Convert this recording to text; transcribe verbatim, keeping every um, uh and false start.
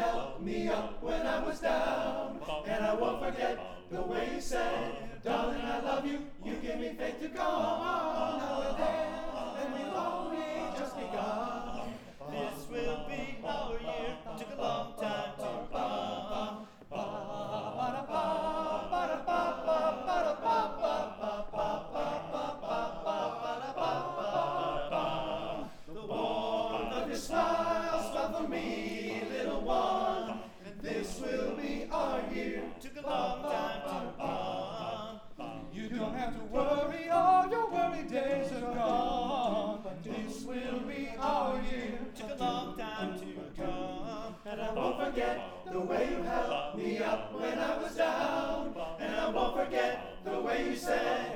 helped me up when I was down. And I won't forget the way you said, darling, I love you. You give me faith to go on now and then, and we've only just begun. This will be our year. Took a long time to come. The warmth of your smile, smile for me, little one. And this will be our year. Took a long time to come. You don't have to worry, all your worry days are gone. This will be our year. Took a long time to come. And I won't forget the way you helped me up when I was down. And I won't forget the way you said,